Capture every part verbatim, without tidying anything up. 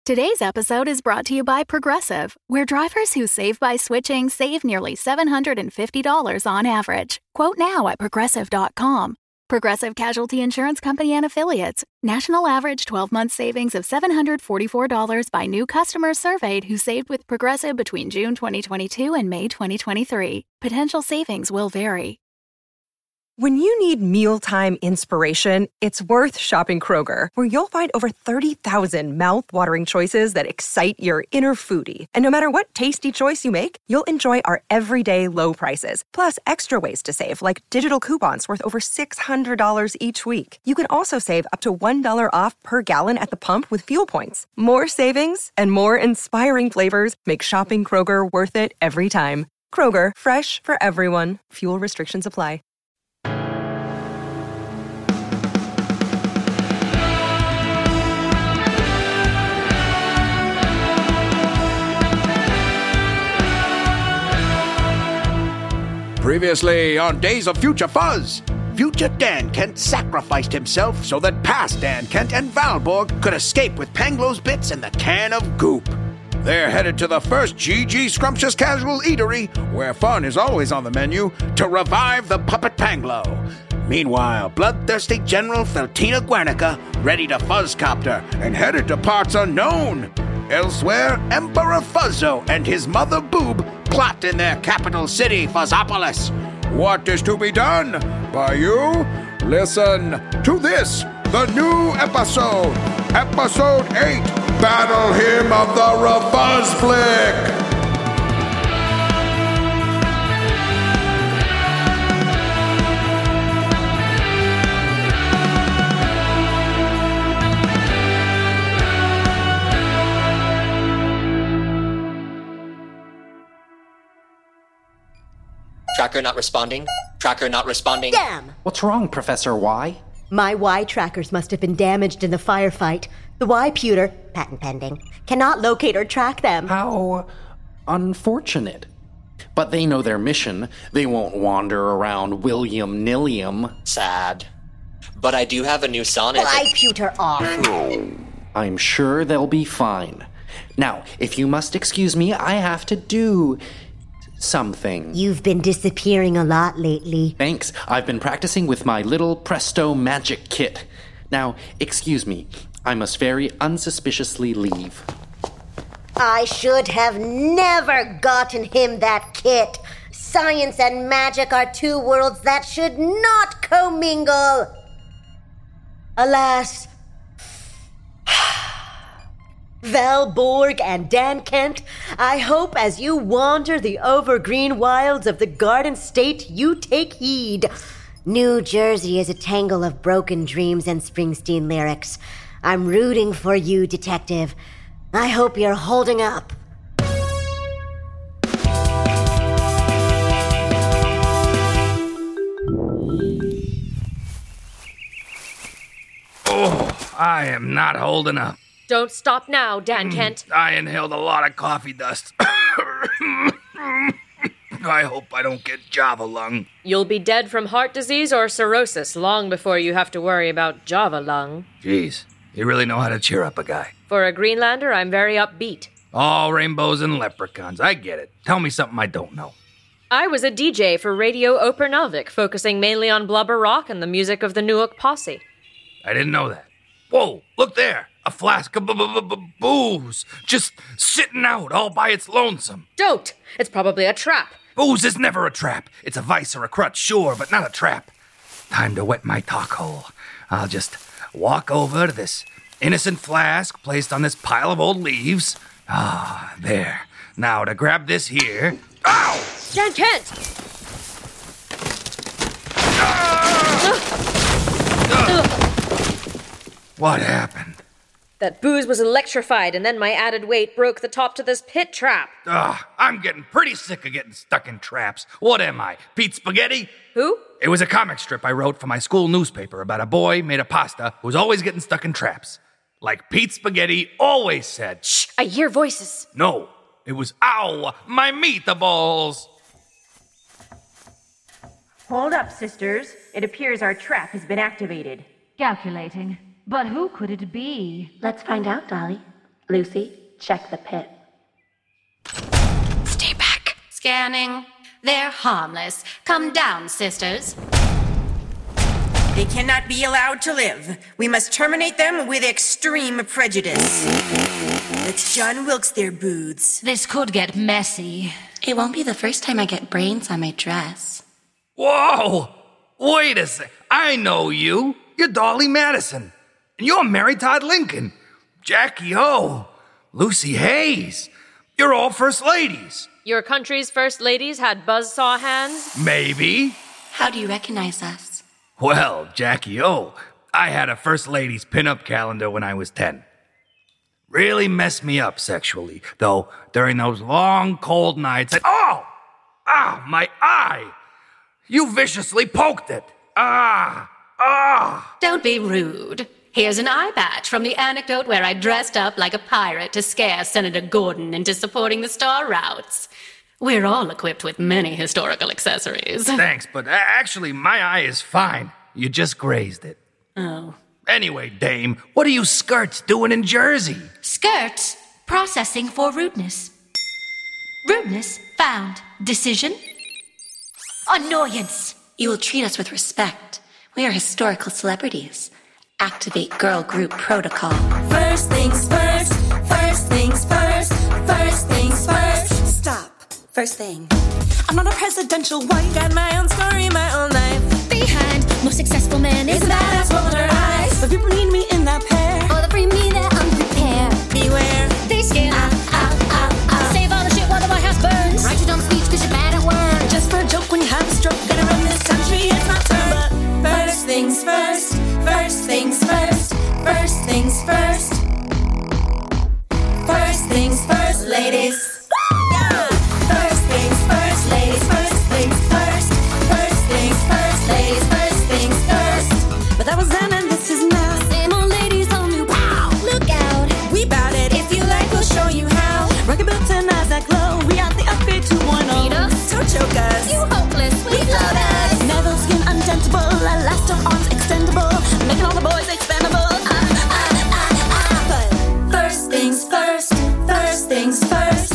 Today's episode is brought to you by Progressive, where drivers who save by switching save nearly seven hundred fifty dollars on average. Quote now at progressive dot com. Progressive Casualty Insurance Company and Affiliates. National average twelve-month savings of seven hundred forty-four dollars by new customers surveyed who saved with Progressive between June twenty twenty-two and May twenty twenty-three. Potential savings will vary. When you need mealtime inspiration, it's worth shopping Kroger, where you'll find over thirty thousand mouth-watering choices that excite your inner foodie. And no matter what tasty choice you make, you'll enjoy our everyday low prices, plus extra ways to save, like digital coupons worth over six hundred dollars each week. You can also save up to one dollar off per gallon at the pump with fuel points. More savings and more inspiring flavors make shopping Kroger worth it every time. Kroger, fresh for everyone. Fuel restrictions apply. Previously on Days of Future Fuzz, future Dan Kent sacrificed himself so that past Dan Kent and Valborg could escape with Panglo's bits and the can of goop. They're headed to the first G G Scrumptious Casual Eatery, where fun is always on the menu, to revive the puppet Panglo. Meanwhile, bloodthirsty General Feltina Guernica ready to fuzzcopter and headed to parts unknown. Elsewhere, Emperor Fuzzo and his mother Boob plot in their capital city, Fuzzopolis. What is to be done by you? Listen to this, the new episode, Episode eight, Battle Hymn of the Refuzzflick. Tracker not responding. Tracker not responding. Damn! What's wrong, Professor Y? My Y trackers must have been damaged in the firefight. The Y-pewter, patent pending, cannot locate or track them. How unfortunate. But they know their mission. They won't wander around William Nilliam. Sad. But I do have a new sonnet. Y-pewter off. I'm sure they'll be fine. Now, if you must excuse me, I have to do something. You've been disappearing a lot lately. Thanks. I've been practicing with my little Presto magic kit. Now, excuse me. I must very unsuspiciously leave. I should have never gotten him that kit. Science and magic are two worlds that should not commingle. Alas, Valborg and Dan Kent, I hope as you wander the overgreen wilds of the Garden State, you take heed. New Jersey is a tangle of broken dreams and Springsteen lyrics. I'm rooting for you, Detective. I hope you're holding up. Oh, I am not holding up. Don't stop now, Dan Kent. I inhaled a lot of coffee dust. I hope I don't get Java lung. You'll be dead from heart disease or cirrhosis long before you have to worry about Java lung. Jeez, you really know how to cheer up a guy. For a Greenlander, I'm very upbeat. All rainbows and leprechauns. I get it. Tell me something I don't know. I was a D J for Radio Opernovic, focusing mainly on blubber rock and the music of the Newark Posse. I didn't know that. Whoa, look there. A flask of booze, just sitting out all by its lonesome. Don't! It's probably a trap. Booze is never a trap. It's a vice or a crutch, sure, but not a trap. Time to wet my talk hole. I'll just walk over to this innocent flask placed on this pile of old leaves. Ah, there. Now to grab this here. Ow! Dan Kent! Ah! Uh! What happened? That booze was electrified, and then my added weight broke the top to this pit trap. Ugh, I'm getting pretty sick of getting stuck in traps. What am I, Pete Spaghetti? Who? It was a comic strip I wrote for my school newspaper about a boy made of pasta who was always getting stuck in traps. Like Pete Spaghetti always said. Shh, I hear voices. No, it was, ow, my meatballs. Hold up, sisters. It appears our trap has been activated. Calculating. But who could it be? Let's find out, Dolly. Lucy, check the pit. Stay back. Scanning. They're harmless. Come down, sisters. They cannot be allowed to live. We must terminate them with extreme prejudice. Let's John Wilkes their booths. This could get messy. It won't be the first time I get brains on my dress. Whoa! Wait a sec. I know you. You're Dolly Madison. And you're Mary Todd Lincoln. Jackie O. Lucy Hayes. You're all first ladies. Your country's first ladies had buzzsaw hands? Maybe. How do you recognize us? Well, Jackie O, I had a first ladies pinup calendar when I was ten. Really messed me up sexually, though during those long, cold nights. I, oh! Ah, my eye! You viciously poked it. Ah! Ah! Don't be rude. Here's an eye patch from the anecdote where I dressed up like a pirate to scare Senator Gordon into supporting the Star Routes. We're all equipped with many historical accessories. Thanks, but actually, my eye is fine. You just grazed it. Oh. Anyway, Dame, what are you skirts doing in Jersey? Skirts processing for rudeness. Rudeness found. Decision? Annoyance. You will treat us with respect. We are historical celebrities. Activate girl group protocol. First things first, first things first, first things first. Stop. First thing. I'm not a presidential wife. Got my own story, my own life. Behind most successful man is a badass woman with her eyes. But people need me in that pair. Or the free me that unprepared. Beware. They skin. Ah, ah, ah, ah. Save all the shit while the White House burns. Write your dumb speech cause you're bad at words. Just for a joke when you have a stroke. Gotta run this country, it's my turn. But first things first, first things first, first things first. First things first, ladies. Yeah. First things first, ladies. First things first, first things first, ladies. First things first. But that was then and this is now. Same old ladies on new pow. Look out. We bout it. If you like, we'll show you how. Rocket built to Nasdaq glow. We out the upgrade two point oh. Beat us. Don't choke us. You hopeless. We float us. Never skin undentable. Elastic arms extendable. Making all the boys expendable. Ah, ah, ah, ah. But first things first. First things first.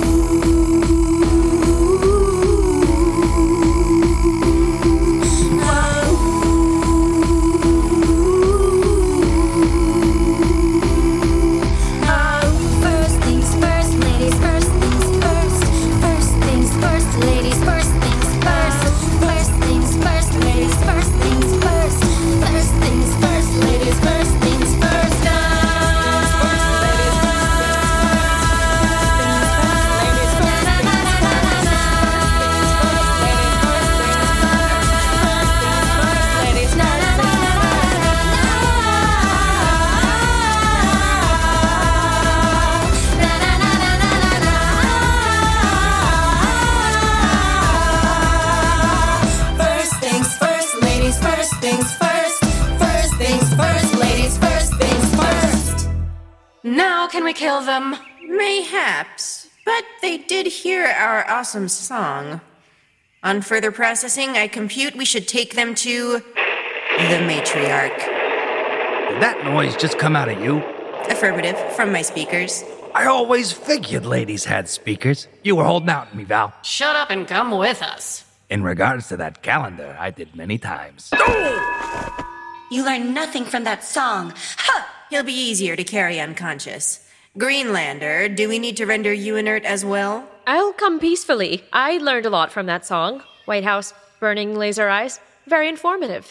Now can we kill them? Mayhaps, but they did hear our awesome song. On further processing, I compute we should take them to the matriarch. Did that noise just come out of you? Affirmative, from my speakers. I always figured ladies had speakers. You were holding out on me, Val. Shut up and come with us. In regards to that calendar, I did many times. You learned nothing from that song. Ha! He'll be easier to carry unconscious. Greenlander, do we need to render you inert as well? I'll come peacefully. I learned a lot from that song. White House, burning laser eyes. Very informative.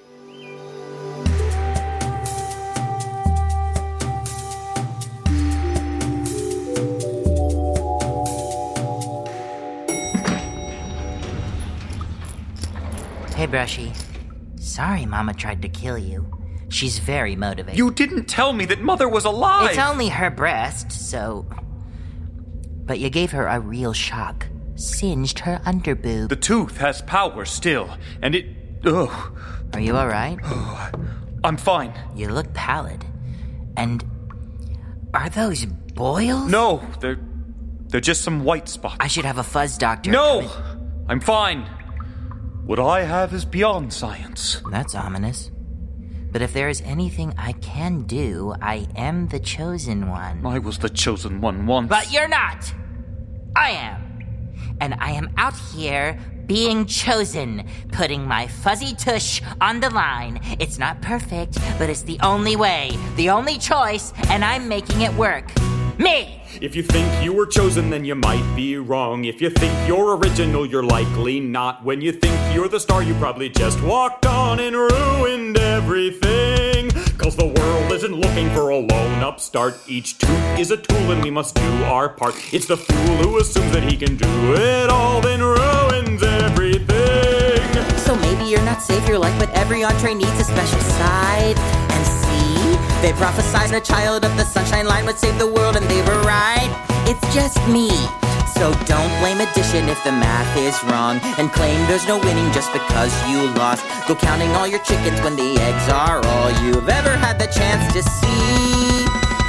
Hey, Brushy. Sorry Mama tried to kill you. She's very motivated. You didn't tell me that Mother was alive! It's only her breast, so... But you gave her a real shock. Singed her underboob. The tooth has power still, and it... Ugh. Are you alright? I'm fine. You look pallid. And... Are those boils? No, they're... They're just some white spots. I should have a fuzz doctor. No! I'm fine. What I have is beyond science. That's ominous. But if there is anything I can do, I am the chosen one. I was the chosen one once. But you're not! I am. And I am out here being chosen, putting my fuzzy tush on the line. It's not perfect, but it's the only way, the only choice, and I'm making it work. Me! If you think you were chosen, then you might be wrong. If you think you're original, you're likely not. When you think you're the star, you probably just walked on and ruined everything. Cause the world isn't looking for a lone upstart. Each tooth is a tool and we must do our part. It's the fool who assumes that he can do it all, then ruins everything. So maybe you're not savior-like, but every entree needs a special side. And see, they prophesied a child of the sunshine line would save the world, and they were right. It's just me. So don't blame addition if the math is wrong, and claim there's no winning just because you lost. Go counting all your chickens when the eggs are all you've ever had the chance to see.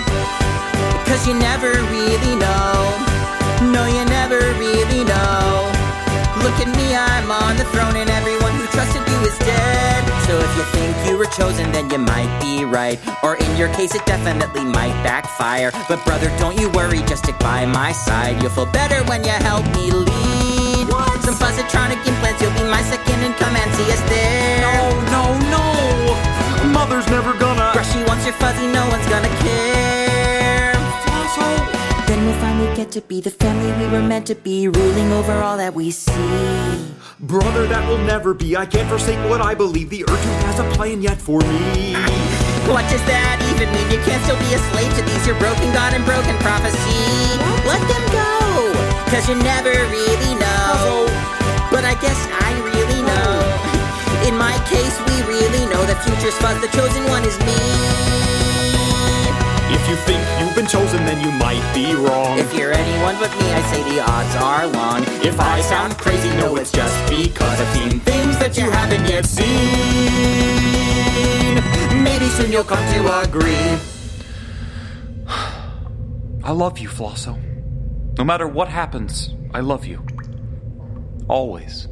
Cause you never really know. No, you never really know. Look at me, I'm on the throne, and everyone who trusted you is dead. So if you think you were chosen, then you might be right. Or in your case, it definitely might backfire. But brother, don't you worry, just stick by my side. You'll feel better when you help me lead. What? Some positronic implants, you'll be my second in command. See us there. No, no, no. Mother's never gonna. Brushy wants your fuzzy, no one's gonna care. Asshole. Then we'll finally get to be the family we were meant to be, ruling over all that we see. Brother, that will never be. I can't forsake what I believe. The earth has a plan yet for me. What does that even mean? You can't still be a slave to these, your broken God and broken prophecy. Let them go, cause you never really know. But I guess I really know. In my case, we really know the future's fuzz, the chosen one is me. If you think you've been chosen, then you might be wrong. If you're anyone but me, I say the odds are long. If I sound crazy, no, it's just because I've seen things that you haven't yet seen. Maybe soon you'll come to agree. I love you, Flosso. No matter what happens, I love you. Always.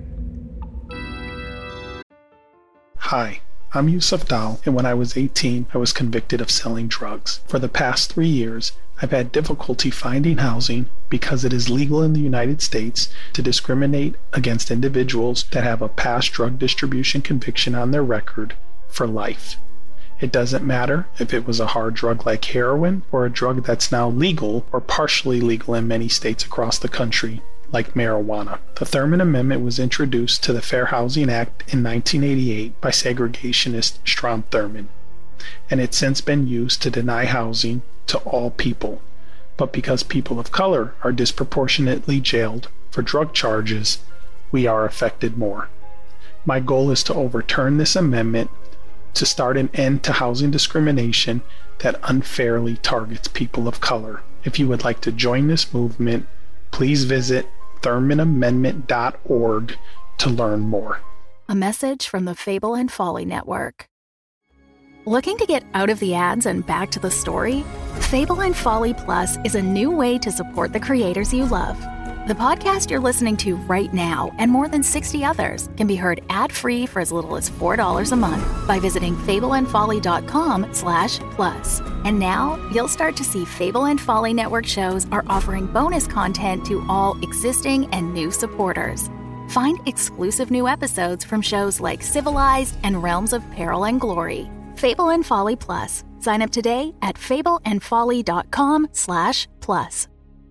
Hi. I'm Yusuf Dal, and when I was eighteen, I was convicted of selling drugs. For the past three years, I've had difficulty finding housing because it is legal in the United States to discriminate against individuals that have a past drug distribution conviction on their record for life. It doesn't matter if it was a hard drug like heroin or a drug that's now legal or partially legal in many states across the country, like marijuana. The Thurman Amendment was introduced to the Fair Housing Act in nineteen eighty-eight by segregationist Strom Thurmond, and it's since been used to deny housing to all people. But because people of color are disproportionately jailed for drug charges, we are affected more. My goal is to overturn this amendment to start an end to housing discrimination that unfairly targets people of color. If you would like to join this movement, please visit thurman amendment dot org to learn more. A message from the Fable and Folly Network. Looking to get out of the ads and back to the story? Fable and Folly Plus is a new way to support the creators you love. The podcast you're listening to right now and more than sixty others can be heard ad-free for as little as four dollars a month by visiting fable and folly dot com slash plus. And now you'll start to see Fable and Folly Network shows are offering bonus content to all existing and new supporters. Find exclusive new episodes from shows like Civilized and Realms of Peril and Glory. Fable and Folly Plus. Sign up today at fable and folly dot com slash plus.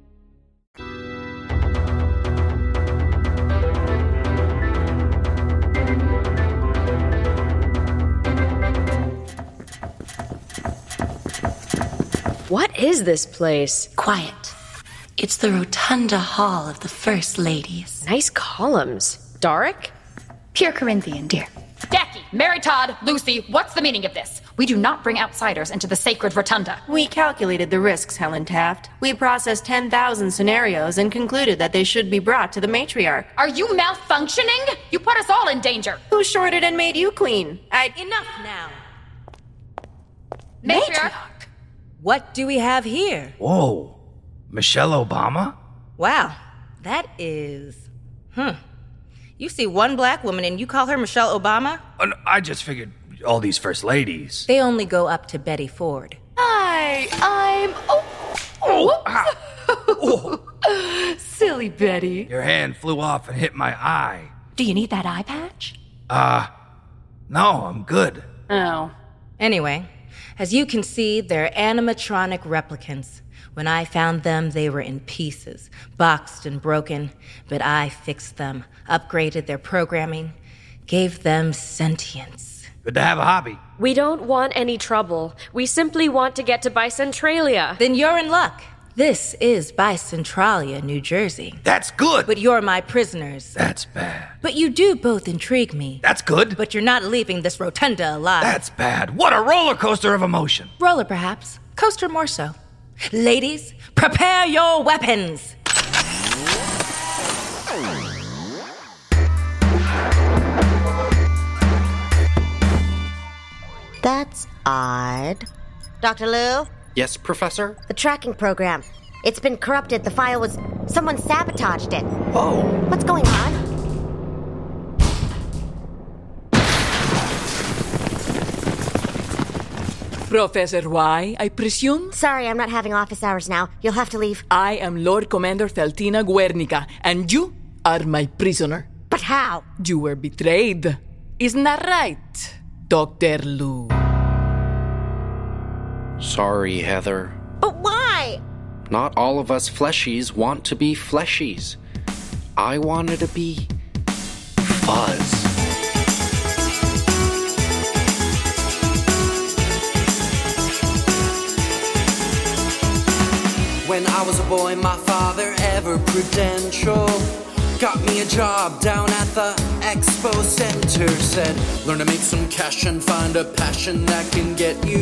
What is this place? Quiet. It's the Rotunda Hall of the First Ladies. Nice columns. Doric? Pure Corinthian, dear. Jackie, Mary Todd, Lucy, what's the meaning of this? We do not bring outsiders into the sacred rotunda. We calculated the risks, Helen Taft. We processed ten thousand scenarios and concluded that they should be brought to the matriarch. Are you malfunctioning? You put us all in danger. Who shorted and made you queen? I... Enough now. Matriarch? What do we have here? Whoa. Michelle Obama? Wow. That is... Hmm. You see one black woman and you call her Michelle Obama? Uh, no, I just figured all these first ladies. They only go up to Betty Ford. Hi, I'm... Oh, oh. Silly Betty. Your hand flew off and hit my eye. Do you need that eye patch? Uh, no, I'm good. Oh. Anyway, as you can see, they're animatronic replicants. When I found them, they were in pieces, boxed and broken, but I fixed them, upgraded their programming, gave them sentience. Good to have a hobby. We don't want any trouble. We simply want to get to Bicentralia. Then you're in luck. This is Bicentralia, New Jersey. That's good. But you're my prisoners. That's bad. But you do both intrigue me. That's good. But you're not leaving this rotunda alive. That's bad. What a roller coaster of emotion. Roller, perhaps. Coaster more so. Ladies, prepare your weapons. That's odd. Doctor Liu? Yes, Professor? The tracking program. It's been corrupted. The file was... Someone sabotaged it. Oh. What's going on? Professor Y, I presume? Sorry, I'm not having office hours now. You'll have to leave. I am Lord Commander Feltina Guernica, and you are my prisoner. But how? You were betrayed. Isn't that right, Doctor Liu? Sorry, Heather. But why? Not all of us fleshies want to be fleshies. I wanted to be... Fuzz. When I was a boy, my father, ever prudential, got me a job down at the Expo Center. Said, learn to make some cash and find a passion that can get you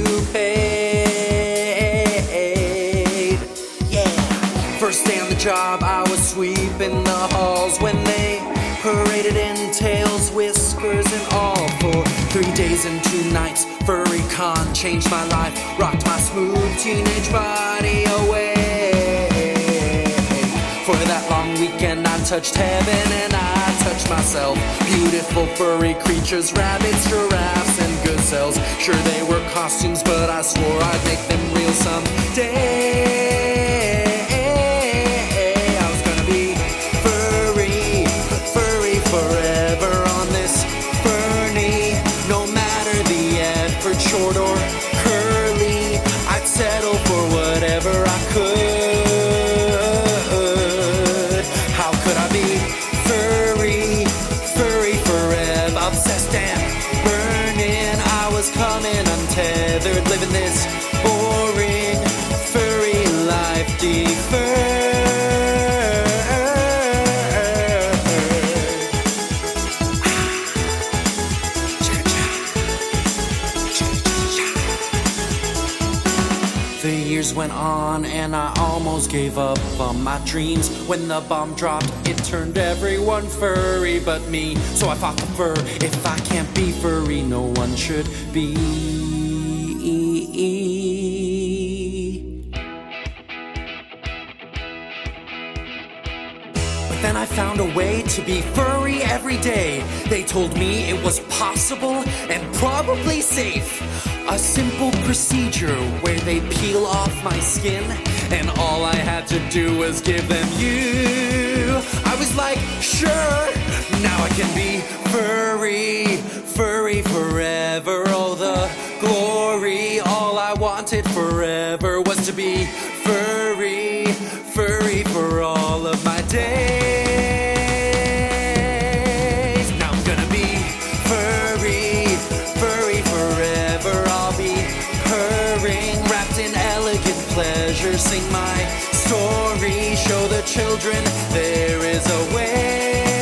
paid. Yeah. First day on the job, I was sweeping the halls when they paraded in tails, whiskers, and all. For three days and two nights, Furry Con changed my life, rocked my smooth teenage body away. For that long weekend, I touched heaven and I touched myself. Beautiful furry creatures, rabbits, giraffes, and gazelles. Sure, they were costumes, but I swore I'd make them real someday. I was gonna be furry, furry forever on this Fernie. No matter the effort, short or curly, I'd settle for whatever I could. Untethered, living this boring furry life deferred. The years went on and I almost gave up on my dreams. When the bomb dropped, it turned everyone furry but me. So I fought the fur. If I can't be furry, no one should be. But then I found a way to be furry every day. They told me it was possible and probably safe. A simple procedure where they peel off my skin, and all I had to do was give them you. I was like, sure, now I can be furry, furry forever. Oh, the glory. All I wanted forever was to be furry, furry for all of my days. Now I'm gonna be furry, furry forever. I'll be purring, wrapped in elegant pleasure. Sing my story, show the children there is a way.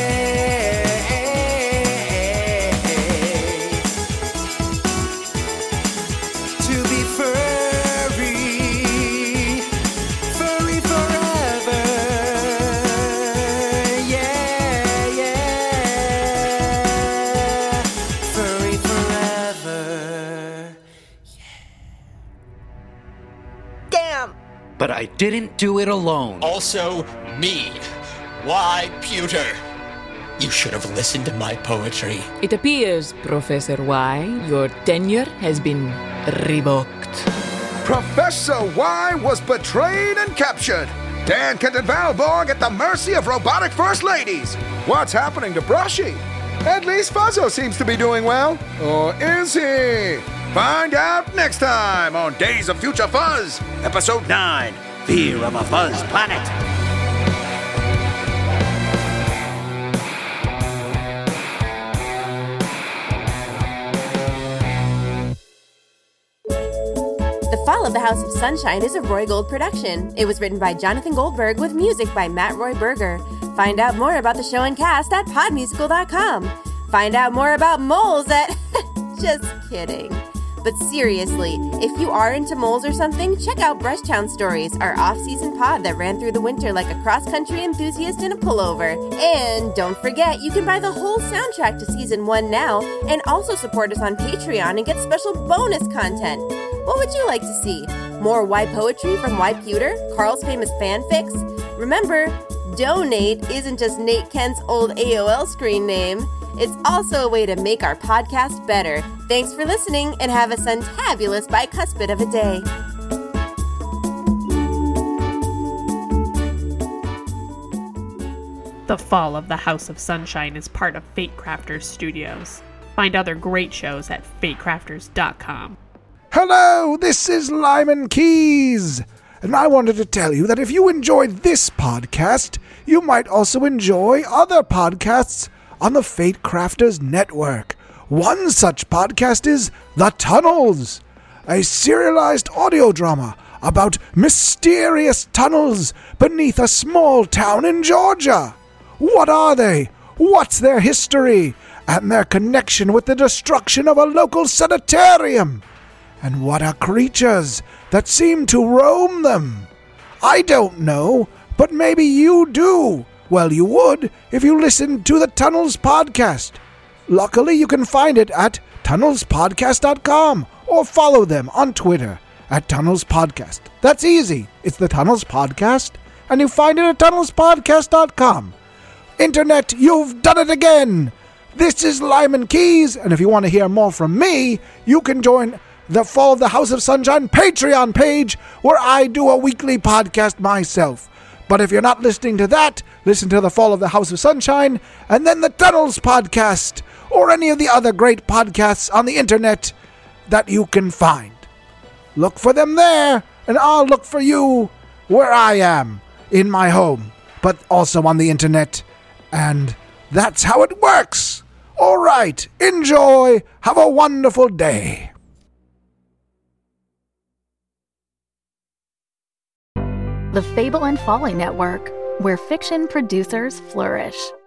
But I didn't do it alone. Also, me. Why, Pewter? You should have listened to my poetry. It appears, Professor Y, your tenure has been revoked. Professor Y was betrayed and captured. Dan Kent and Valborg at the mercy of robotic first ladies. What's happening to Brushy? At least Fuzzo seems to be doing well. Or is he? Find out next time on Days of Future Fuzz, Episode nine, Fear of a Fuzz Planet. The Fall of the House of Sunshine is a Roy Gold production. It was written by Jonathan Goldberg with music by Matt Roy Berger. Find out more about the show and cast at pod musical dot com. Find out more about moles at... Just kidding. But seriously, if you are into moles or something, check out Brushtown Stories, our off-season pod that ran through the winter like a cross-country enthusiast in a pullover. And don't forget, you can buy the whole soundtrack to season one now, and also support us on Patreon and get special bonus content. What would you like to see? More Y poetry from Y Pewter? Carl's famous fanfics? Remember, donate isn't just Nate Kent's old A O L screen name. It's also a way to make our podcast better. Thanks for listening, and have a suntabulous bicuspid of a day. The Fall of the House of Sunshine is part of Fate Crafters Studios. Find other great shows at fate crafters dot com. Hello, this is Lyman Keys, and I wanted to tell you that if you enjoyed this podcast, you might also enjoy other podcasts on the Fate Crafters Network. One such podcast is The Tunnels, a serialized audio drama about mysterious tunnels beneath a small town in Georgia. What are they? What's their history? And their connection with the destruction of a local sanitarium? And what are creatures that seem to roam them? I don't know, but maybe you do. Well, you would if you listened to the Tunnels Podcast. Luckily, you can find it at tunnels podcast dot com or follow them on Twitter at Tunnels Podcast. That's easy. It's the Tunnels Podcast, and you find it at tunnels podcast dot com. Internet, you've done it again. This is Lyman Keys, and if you want to hear more from me, you can join the Fall of the House of Sunshine Patreon page, where I do a weekly podcast myself. But if you're not listening to that, listen to the Fall of the House of Sunshine, and then the Tunnels Podcast, or any of the other great podcasts on the internet that you can find. Look for them there, and I'll look for you where I am, in my home, but also on the internet. And that's how it works. All right, enjoy. Have a wonderful day. The Fable and Folly Network, where fiction producers flourish.